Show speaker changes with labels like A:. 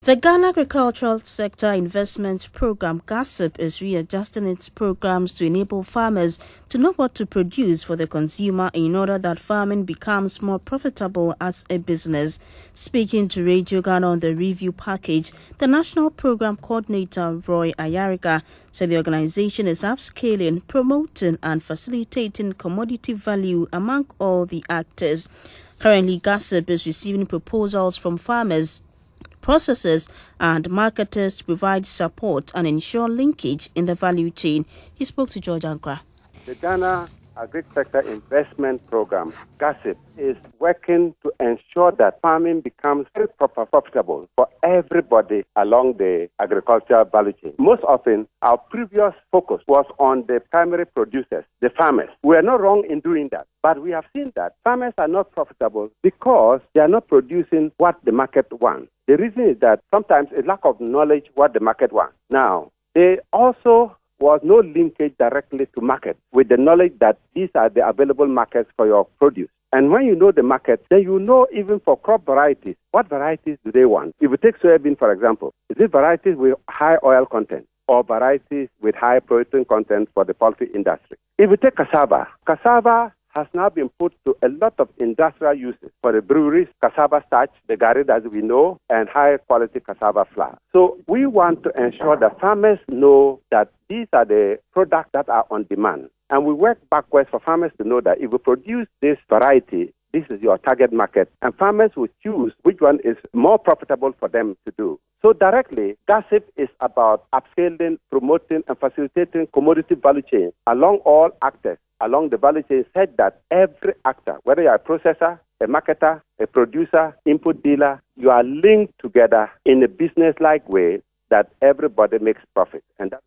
A: The Ghana Agricultural Sector Investment Program (GASIP) is readjusting its programs to enable farmers to know what to produce for the consumer in order that farming becomes more profitable as a business. Speaking to Radio Ghana on the review package, the National Program Coordinator Roy Ayariga said the organization is upscaling, promoting and facilitating commodity value among all the actors. Currently, GASIP is receiving proposals from farmers, processors and marketers to provide support and ensure linkage in the value chain. He spoke to George Ankra.
B: The Ghana Agri-Sector Investment Program, GASIP, is working to ensure that farming becomes very profitable for everybody along the agricultural value chain. Most often, our previous focus was on the primary producers, the farmers. We are not wrong in doing that, but we have seen that farmers are not profitable because they are not producing what the market wants. The reason is that sometimes a lack of knowledge what the market wants. Now, there also was no linkage directly to market with the knowledge that these are the available markets for your produce. And when you know the market, then you know even for crop varieties, what varieties do they want? If you take soybean, for example, is it varieties with high oil content or varieties with high protein content for the poultry industry? If you take cassava has now been put to a lot of industrial uses for the breweries, cassava starch, the garri as we know, and high quality cassava flour. So we want to ensure that farmers know that these are the products that are on demand. And we work backwards for farmers to know that if you produce this variety, this is your target market, and farmers will choose which one is more profitable for them to do. So directly, GASIP is about upscaling, promoting, and facilitating commodity value chain along all actors along the value chain, said that every actor, whether you're a processor, a marketer, a producer, input dealer, you are linked together in a business-like way that everybody makes profit. And that